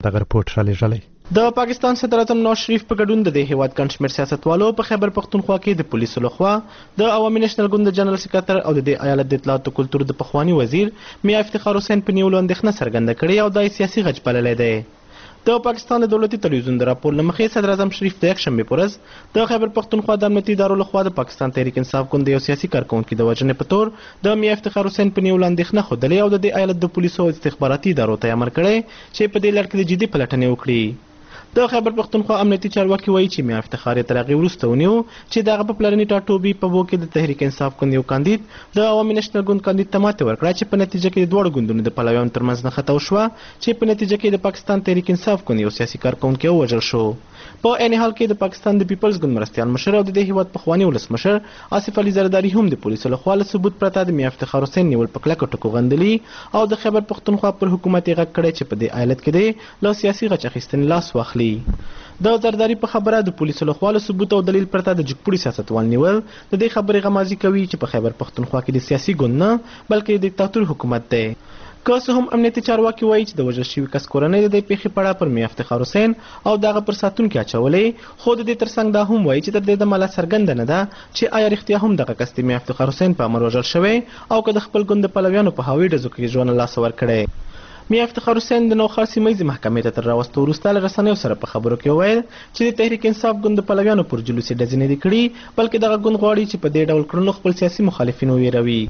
دغه رپورټ رالیږلی. د پاکستان صدر اعظم نواز شریف په ګډون د دې هیواد ګڼ شمېر سیاستوالو په خیبر پښتونخوا کې د پولیسو لخوا د عوامي نېشنل ګوند د جنرال سکرټر او د دې ایالت د اطلاعات او کلتور د پخواني وزیر میا افتخار حسین په نیولو اندېښنه څرګنده کړې او دا یې سیاسي غچ بللی دی. د پاکستان د دولتي تلویزیون د راپور له مخې صدر اعظم شریف د یکشنبې په ورځ د خیبر پښتونخوا د امنیتي ادارو لخوا د پاکستان تحریک انصاف ګوند د یو سیاسي کارکوونکي د وژنې په تور د میا افتخار حسین په نیولو اندېښنه ښودلې او د دې ایالت د پولیسو او استخباراتي ادارو ته یې امر کړی چې په دې لړ کې د جدي پلټنې وکړي. د خیبر پښتونخوا امنیتي چارواکي وایي چې میا افتخار یې تر هغې وروسته ونیو چې د هغه په پلرني ټاټوبي په بو کې د تحریک انصاف ګوند یو کاندید د عوامي نېشنل ګوند کاندید ته ماتې ورکړه چې په نتیجه کې د دواړو ګوندونو د پلویانو ترمنځ نښته وشوه چې په نتیجه کې د پاکستان تحریک انصاف ګوند یو سیاسي کارکوونکی ووژل شو. په عین حال کې د پاکستان د پیپلز ګوند مرستیال مشر او د دې هیواد پخواني ولسمشر آصف علي زرداري هم د پولیسو لخوا له ثبوت پرته د میا افتخار حسین نیول په کلکو ټکو غندلي او د خیبر پښتونخوا پر حکومت یې غږ کړی چې په دې ایالت کې دی له سیاسي غچ اخیستنې لاس واخلي. د زرداري په خبره د پولیسو لخوا له ثبوت او دلیل پرته د جګپوړي سیاستوال نیول د دې خبرې غمازي کوي چې په خیبر پښتونخوا کې د سیاسي ګوند نه بلکې د دیکتاتور حکومت دی. که څه هم امنیتي چارواکي وایي چې د وژل شوي کس کورنۍ د دې پیښې په اړه پر میا افتخار حسین او د هغه پر ساتونکي اچولې، خو د دې ترڅنګ دا هم وایي چې تر دې دمه لا څرګنده نه ده چې آیا رښتیا هم دغه کس د میا افتخار حسین په امر وژل شوی او که د خپل ګوند د پلویانو په هوایي ډزو کې ژوند له لاسه ورکړی. میا افتخار حسین د نوخار سیمه ییزې محکمې ته تر راوستو وروسته له رسنیو سره په خبرو کې وویل چې د تحریک انصاف ګوند د پلویانو پر جلوسي ډزې نه دي کړي بلکې دغه ګوند غواړي چې په دې ډول کړنو خپل سیاسي مخالفین وویروي.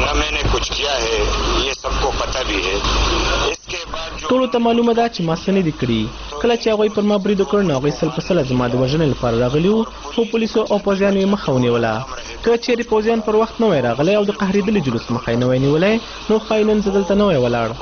ټولو ته معلومه ده چې ما څه نه دي کړي. کله چې هغوی پر ما برید وکړ نو هغوی 100% زما د وژنې لپاره راغلي وو، خو پولیسو او پوځیانو یې مخه ونیوله. که چیرې پوځیان پر وخت نه وای راغلی او د قهرېدلي جلوس مخه یې نه وای نیولی نو ښایي نن زه دلته نه وای ولاړ.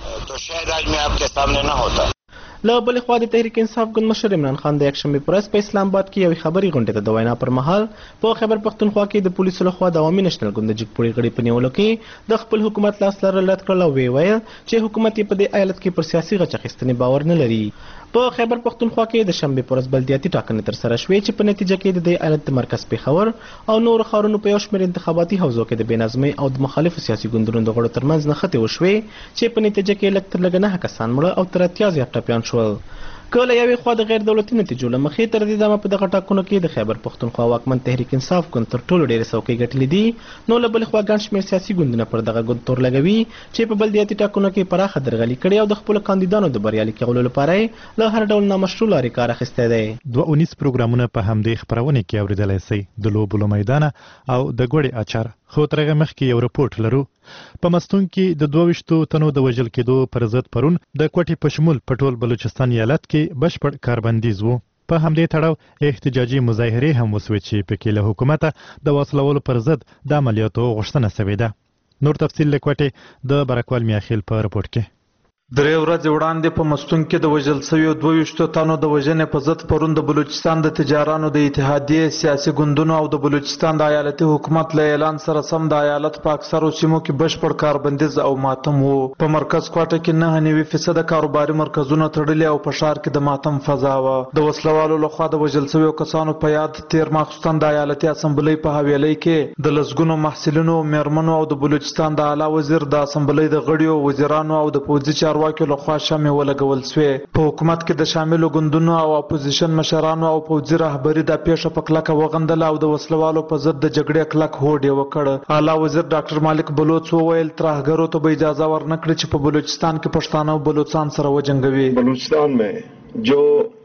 له بلې خوا د تحریک انصاف ګوند مشر عمران خان د یکشنبې په ورځ په اسلام آباد کې یوې خبري غونډې ته د وینا پر مهال په خیبر پښتونخوا کې د پولیسو لخوا د عوامي نېشنل ګوند د جګپوړي غړي په نیولو کې د خپل حکومت لاس لرل رد کړل او ویې ویل چې حکومت یې په دې ایالت کې پر سیاسي غچ اخیستنې باور نه لري. په خیبر پښتونخوا کې د شنبې په ورځ بلدیاتي ټاکنې ترسره شوې چې په نتیجه کې د دې ایالت د مرکز پېښور او نورو ښارونو په یو شمېر انتخاباتي حوزو کې د بېنظمۍ او د مخالفو سیاسي ګوندونو د غړو ترمنځ نښتې وشوې چې په نتیجه کې لږ تر لږه 9 کسان مړه او تر 80 زیات ټپیان شول. که له یوې خوا د غیر دولتي نتیجو له مخې تر دې دمه په دغه ټاکنو کې د خیبر پښتونخوا واکمن تحریک انصاف ګوند تر ټولو ډېرې څوکۍ ګټلې دي، نو له بلې خوا ګڼ شمېر سیاسي ګوندونه پر دغه ګوند تور لګوي چې په بلدیاتي ټاکنو کې پراخه درغلي کړې او د خپلو کاندیدانو د بریالي کولو لپاره یې له هر ډول نامشروع لارې کار اخیستی دی. 219 پروګرامونه په همدې خپرونې کې اورېدلی سئ، د لوبو له میدانه او د ګوړې اچار. خو تر هغه مخکې یو رپورټ لرو. په مستون کې د 22 تنو د وژل کېدو پر ضد پرون د کوټې په شمول په ټول بلوچستان ایالت کې بشپړ کاربندیز و. په همدې تړاو احتجاجي مظاهرې هم وسوې چې پکې له حکومته د وسلولو پر ضد د عملیاتو غوښتنه سوې ده. نور تفصیل له کوټې د برکوال میاخیل په رپورټ کې. درې ورځې وړاندې په مستون کې د وژل شویو 22 تنو د وژنې په ضد پرون د بلوچستان د تجارانو د اتحادیې سیاسي ګوندونو او د بلوچستان د ایالتي حکومت له اعلان سره سم د ایالت په اکثرو سیمو کې بشپړ کاربندیز او ماتم وو. په مرکز کوټه کې 9.9% کاروباري مرکزونه تړلي او په ښار کې د ماتم فضا وه. د وسلوالو لخوا د وژل شویو کسانو په یاد تیر ماخوستن د ایالتي اسمبلۍ په حویلۍ کې د لسګونو محصلینو، میرمنو او د بلوچستان د اعلی وزیر، د اسمبلۍ د غړیو، وزیرانو او د پوځي چارواکو لخوا شمې ولګول شوې. په حکومت کې د شاملو ګوندونو او اپوزیشن مشرانو او پوځي رهبري دا پیښه په کلکه وغندله او د وسلوالو په ضد د جګړې کلک هوډ یې وکړ. اعلی وزیر ډاکټر مالک بلوچ وویل ترهګرو ته به اجازه ورنکړي چې په بلوچستان کې پښتانه او بلوچستان سره وجنګوي. بلوچستان میں جو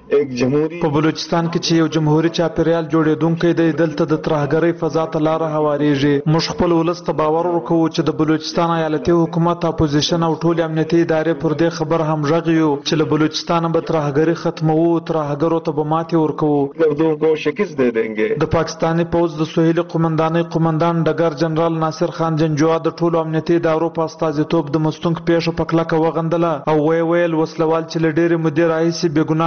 په بلوچستان کې چې یو جمهوریت چاپیریال جوړېدونکی دی دلته د ترهګرۍ فضا ته لاره هوارېږي. موږ خپل ولس ته باور ورکوو چې د بلوچستان ایالتي حکومت، اپوزیشن او ټولې امنیتي ادارې پر دې خبر همغږي یو چې له بلوچستانه به ترهګري ختموو، ترهګرو ته به ماتې ورکوو. د پاکستاني پوځ د سهیلي قومندانۍ قومندان ډګر جنرال ناصر خان جنجوا د ټولو امنیتي ادارو په استازیتوب د مستونګ پیښه په کلکه وغندله او ویل وسلوال چې له ډېرې مودې راهیسې بې ګناه خلک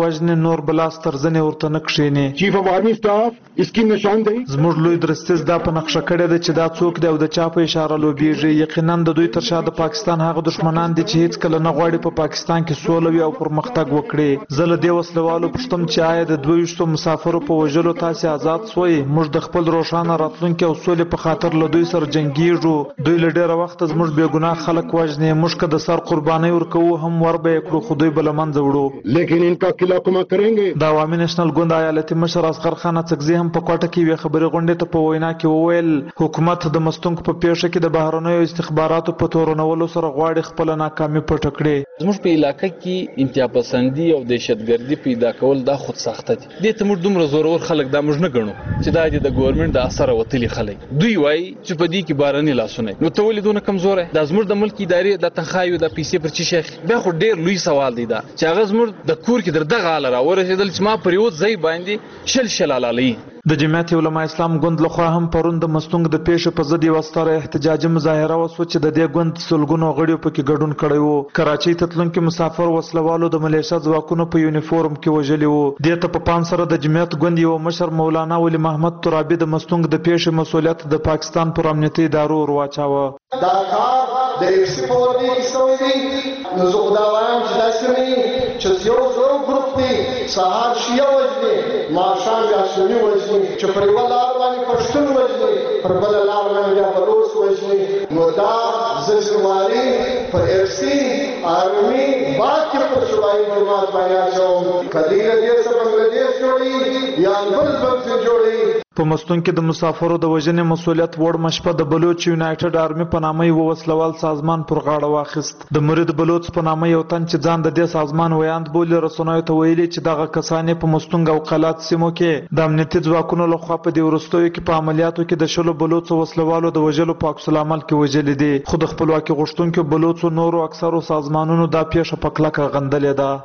وژنې نور بلاس ترزنې ورته نه کښېني. Chief of army staff इसकी निशानदेही زموږ لوی درستیز دا په نقشه کړې ده چې دا څوک دی او د چا په اشاره لوبیږي. یقینا د دوی تر شا د پاکستان هغه دشمنان دي چې هیڅ کله نه غواړي په پاکستان کې سوله وي او پرمختګ وکړي. زه له دې وسلوالو پوښتم چې آیا د 22 مسافرو په وژلو تاسې آزاد سوئ؟ موږ د خپل روښانه راتلونکي او سولې په خاطر له دوی سره جنګیږو. دوی له ډېره وخته زموږ بې ګناه خلک وژني. موږ که د سر قربانۍ ورکوو هم ور به یې کړو خو دوی به له منځه وړو. लेकिन इनका किला कुमा करेंगे. د عوامي نېشنل ګوند ایالتي مشر اصغر خان اڅکزي هم په کوټه کې یوې خبري غونډې ته په وینا کې وویل حکومت د مستونګ په پیښه کې د بهرنیو استخباراتو په تورنولو سره غواړي خپل ناکامي پټه کړي. زموږ په علاقه کې انتها پسندي او دهشتګردي پیدا کول دا خود ساخته دي. دې ته موږ دومره زورور خلک دا موږ نه ګڼو چې دا د ګورنمنت د اثر وتلي خلک. دوی وایي چې په دې کې باراني لاسونه نو ته ولې دونه کمزوره دا زموږ د ملک ادارې د تنخواهي د پیسې پر چی شیخ بیا خو ډېر لوی سوال دی دا چې هغه زموږ د کور کې دغه حال راورسېدل چې ما پر یو ځای باندې شل علالي. د جمعیت علما اسلام ګوند لخوا هم پرون د مستونګ د پیښې په ضد یوه ستره احتجاجي مظاهره وسوه چې د دې ګوند سلګونو غړیو پکې ګډون کړی و. کراچۍ ته تلونکي مسافر وسلوالو د ملیشه ځواکونو په یونیفورم کې وژلي وو. دې ته په پام سره د جمعیت ګوند یو مشر مولانا ولی محمد ترابي د مستونګ د پیښې مسؤلیت د پاکستان پر امنیتي ادارو ور واچاوه. دا کار د ارسي په وړاندې کې سوی دی. نو زه خو دا وایم چې داسې نه وي چې یو زرو ګروپ دی سهار شیعه وژني ماښام بیا سني وژني چې پر یوه لار باندې پښتون وژني پر بله لار باندې بیا بلوچ وژني. نو دا زلزلواري پر ارسي آرمي بعد کې پر صوبایي معلومات باندې اچوم. که دې له دې څخه بنګلادیش جوړي یا بل جوړي. په مستون کې د مسافرو د وژنې مسؤلیت وړ مشپه د بلوچ یونایټډ آرمي په نامه یو وسلوال سازمان پر غاړه واخیست. د مرید بلوچ په نامه یو تن چې ځان د دې سازمان ویاند بولي رسنیو ته ویلي چې دغه کسان په مستونګ او قلات سیمو کې د امنیتي ځواکونو لخوا په دې وروستیو کې په عملیاتو کې د شلو بلوچو وسلوالو د وژلو په عکس العمل کې وژلي دي. خو د خپلواکي غوښتونکو بلوچو نورو اکثرو سازمانونو دا پیښه په کلکه غندلې ده.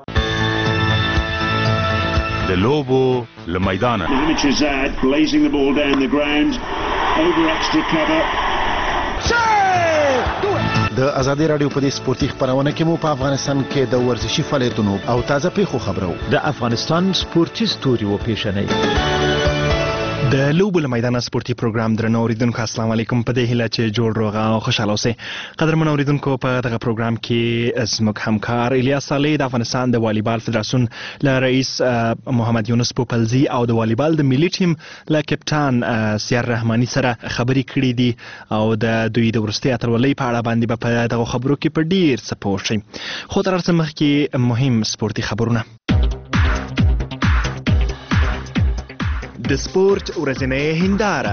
د لوبو له میدانه blazing the ball down the ground over extra cover. د ازادي رادیو په دې سپورتي خبرونه کې مو په افغانستان کې د ورزشي فعالیتونو او تازه پیښو خبرو د افغانستان سپورتي ستوري و پیښنۍ د لوبو له میدانه سپورتي پروګرام درنو اوریدونکو السلام علیکم. په دې هیله چې جوړ روغ او خوشاله اوسئ. قدرمن اوریدونکو په دغه پروګرام کې زموږ همکار الیاس صالح د افغانستان د والیبال فدراسیون له رئیس محمد یونس پوپلزي او د والیبال د ملي ټیم له کپټان سیار رحماني سره خبرې کړې دي او د دوی د وروستۍ اتلولۍ په اړه باندې په دغه خبرو کې په ډیر څه پوه شئ. خو تر هر څه مخکې مهم سپورتي خبرونه. د سپورت ورځنۍ هنداره.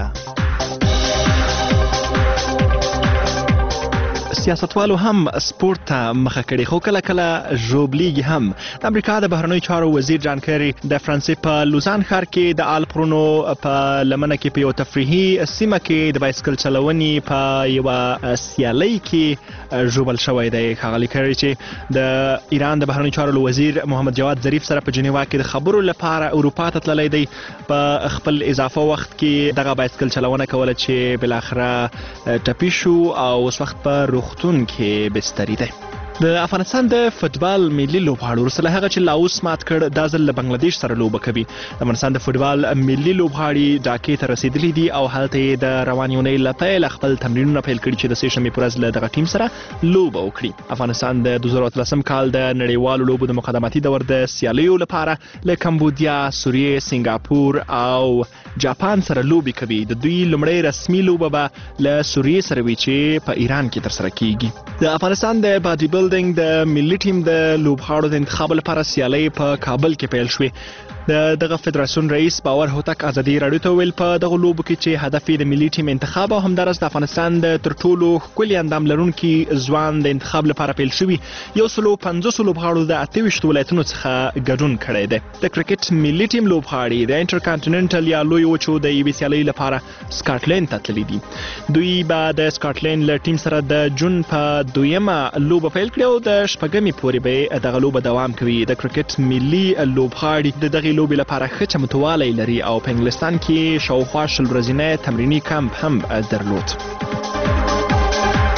سیاستوالو هم سپورت ته مخه کړې خو کله کله ژوبلیږي هم. د امریکا د بهرنیو چارو وزیر جان کری د فرانسې په لوزان ښار کې د آلپرونو په لمنه کې په یو تفریحي سیمه کې د بایسکل چلونې په یوه سیالۍ کې ژوبل شوی دی. ښاغلي کری چې د ایران د بهرنیو چارو وزیر محمد جواد ظریف سره په جنیوا کې د خبرو لپاره اروپا ته تللی دی په خپل اضافه وخت کې دغه بایسکل چلونه کوله چې بالاخره ټپي شو او اوس وخت په روغتون کې بستري دی. د افغانستان د فوتبال ملي لوبغاړو وروسته له هغه چې لاوس مات کړ دا ځل له بنگلادیش سره لوبه کوي. د افغانستان د فوتبال ملي لوبغاړي ډاکې ته رسیدلي دي او هلته یې د روانې اونۍ له پیله خپل تمرینونه پیل کړي چې د سې شنبې په ورځ له دغه ټیم سره لوبه وکړي. افغانستان د 2013 کال د نړیوالو لوبو د مقدماتي دور د سیالیو لپاره له کمبودیا، سوریې، سنګاپور او جاپان سره لوبې کوي. د دوی لومړی رسمي لوبه به له سوریې سره وي چې په ایران کې ترسره کیږي. د افغانستان د باډي بلډینګ د ملي ټیم د لوبغاړو د انتخاب لپاره سیالۍ په کابل کې پیل شوې. دغه فدراسیون رئیس باور هوتک ازادي رادیو ته ویل په دغه لوبو کې چې هدف یې د ملي ټیم انتخاب او همدارس د افغانستان د تر ټولو ښکلي اندام لرونکي ځوان د انتخاب لپاره پیل شوي. 150 لوبغاړو د 28 ولایتونو څخه ګډون کړی دی. د کرکټ ملي ټیم لوبغاړي د انټرکانټیننټل یا لوی وچو د یوې سیالۍ لپاره سکاټلند ته تللي دي. دوی به د سکاټلند له ټیم سره د جون په 2مه لوبه پیل کړي او د شپږمې پورې به دغه لوبه دوام کوي. د کرکټ ملي لوبغاړي د دغه لوبې لپاره ښه چمتووالی لري او په انګلستان کې شاوخوا 10 ورځنی تمریني کمپ هم درلود.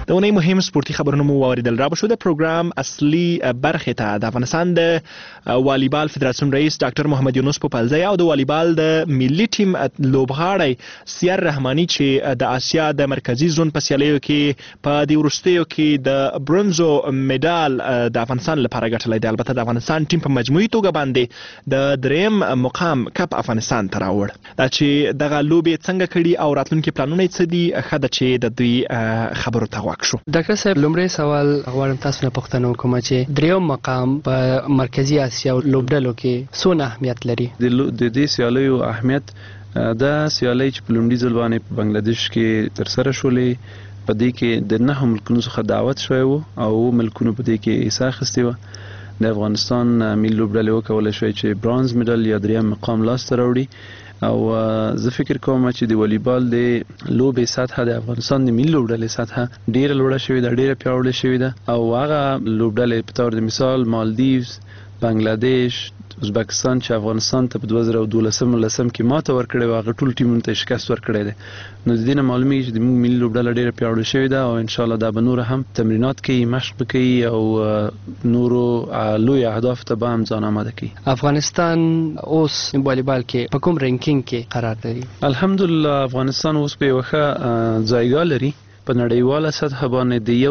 د اونۍ مهم سپورتي خبرونه مو واوریدل. را به شو د پروګرام اصلي برخې ته د افغانستان د والیبال فدراسیون رئیس ډاکټر محمد یونس پوپلزی او د والیبال د ملي ټیم لوبغاړی سیار رحماني چې د آسیا د مرکزی زون په سیالیو کې په دې وروستیو کې د برونزو میډال د افغانستان لپاره ګټلی دی. البته د افغانستان ټیم په مجموعي توګه باندې د دریم مقام کپ افغانستان ته راوړ. دا چې دغه لوبې څنګه کړي او راتلونکي پلانونه یې څه دي، ښه ده چې د دوی خبرو ته غوږ شو. ډاکټر صاحب، لومړی سوال غواړم تاسو نه پوښتنه وکړم چې دریم مقام په مرکزی آسیا لوبډلو کې څونه اهمیت لري؟ د دې سیالیو اهمیت دا سیالۍ چې په لومړي ځل باندې په بنگلاديش کې ترسره شولې، په دې کې د 9 ملکونو څخه دعوت شوی و او ملکونو په دې کې حصه اخیستې وه. د افغانستان ملي لوبډلې وکولی شوی چې برانز میډل یا دریم مقام لاسته راوړي. او زه فکر کوم چې د والیبال د لوبې سطحه د افغانستان د ملي لوبډلې سطحه ډیره لوړه شوې ده، ډیره پیاوړې شوې ده. او هغه لوبډلې په تور د مثال مالدیوز، بنگلاديش، ازبکستان چې افغانستان ته په 2012 کې ماته ورکړې وه، هغه ټول ټیمونو ته شکست ورکړی دی. نو د دې نه معلومیږي چې زموږ ملي لوبډله ډیره پیاوړې شوې ده او انشاءالله دا به نور هم تمرینات کوي، مشق به کوي او نورو لوی اهدافو ته به هم ځان آماده کوي. افغانستان اوس والیبال کې په کوم رینکینګ کې قرار لري؟ الحمدلله افغانستان اوس په یوه ښه ځایګاه لري. په نړیواله سطحه باندې د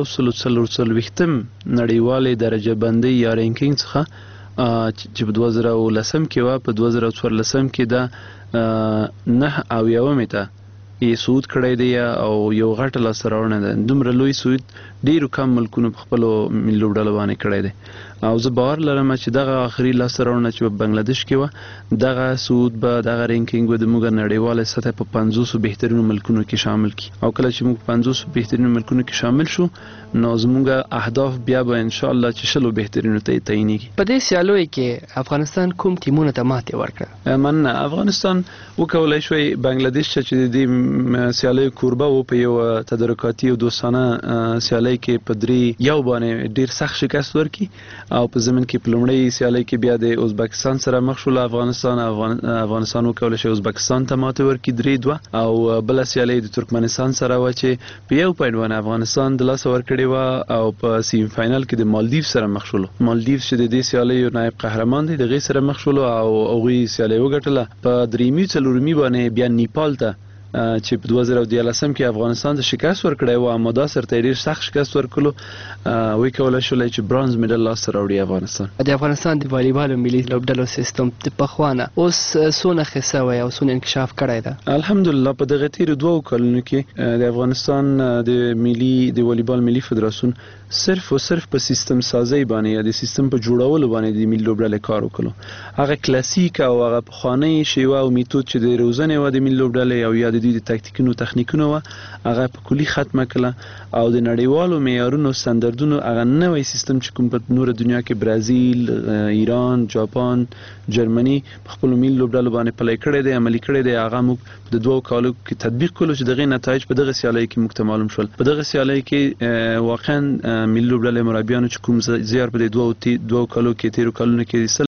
140 نړیوالې درجه بندۍ یا رینکینګ څخه چې په 2010 کې وه، په 2014 کې دا 9 ته یې صعود کړی دی او یو غټه لاسته راوړنه ده. دومره لوی صعود ډیرو کم ملکونو په خپلو ملي لوبډلو باندې کړی دی او زه باور لرم چې دغه آخري لاسته راوړنه چې په بنگلاديش کې وه، دغه صعود به دغه رینکینګ به زموږ نړیواله سطحه په 500 بهترینو ملکونو کې شامل کړي. او کله چې موږ 500 بهترینو ملکونو کې شامل شو نو زموږ اهداف بیا به انشاءالله چې 100 بهترینو ته تعینېږي. په دې سیالیو کې افغانستان کوم ټیمونو ته ماتې ورکړه؟ مننه. افغانستان وکولی شوی بنگلاديش چې د دې سیالیو کوربه و په یو تدارکاتي او دوستانه سیالۍ کې په 3-1 باندې ډیر سخت شکست ورکړي او په ضمن کې په لومړۍ سیالۍ کې بیا د ازبکستان سره مخ شول. افغانستان وکولی شو ازبکستان ته ماتې ورکړي 3-2 او بله سیالۍ د ترکمنستان سره وه چې په 1 پوینټ باندې افغانستان د لاسه ورکړې وه او په سیم فاینل کې د مالدیو سره مخ شولو. مالدیو چې د دې سیالیو نایب قهرمان دی، د هغې سره مخ شولو او هغوی سیالۍ وګټله. په 3-4 باندې بیا نیپال ته چې په 2013 کې افغانستان ته شکست ورکړی و، اما دا سره ته ډېر سخت شکست ورکړلو، وکولی شولی چې برانز میډل لاسته راوړي افغانستان. د افغانستان د والیبال ملي لوبډلو سیستم د پخوانه اوس څونه ښه سوی او څونه انکشاف کړی ده؟ الحمدلله په دغه تیرو 2 کلونو کې د افغانستان د والیبال ملي فدراسیون صرف او صرف په سیستم سازی باندې یا د سیستم په جوړولو باندې د ملي لوبډلې کار وکړو. هغه کلاسیک او هغه پخوانی شیوه او میتود چې د روزنې و د ملي لوبډلې او یا د دوی د تاکتیکونو تخنیکونو و، هغه په کلي ختمه کړه او د نړیوالو معیارونو ستاندردونو هغه نوی سیستم چې کوم په نور دنیا کې برازیل، ایران، جاپان، جرمني په خپل ملي لوبډلو باندې پلی کړی دی، عملي کړی دی. هغه موږ د 2 کالو کې تطبیق کړو چې دغه نتایج په دغه سیالۍ کې موږ ته معلوم شول. په دغه سیالۍ کې واقعا ملي لوبډلې مربیانو چې کوم زیار په 2 کالو کې تیرو کالونو کې